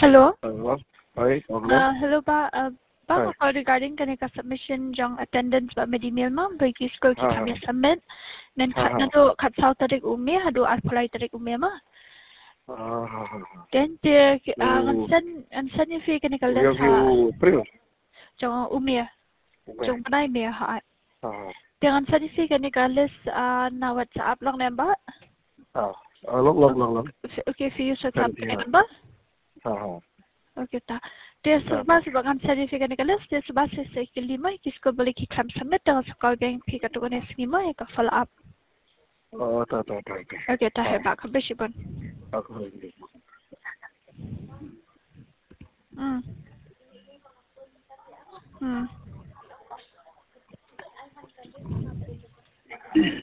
Hello. Hello. Hi, okay. Hello ba ba Hi. ako regarding kani ka submission jong attendance ba medimil ma'am bagi school ki kami submit then kat na do kat sau tarik umi hadu apply tarik umi ma then te an sen ni fi kani ka les ha April. jong umi jong panai me ha te an sen ni fi kani ka les na WhatsApp lang na ba Long. okay fi you WhatsApp ba okay ta dia sebab kan sertifikat ni kelas dia sebab saya kelima kisko boleh kikam submit dengan sekolah bank pi kat tukang lima ya ka follow up Tak. okay ta hebat habis pun Aku hmm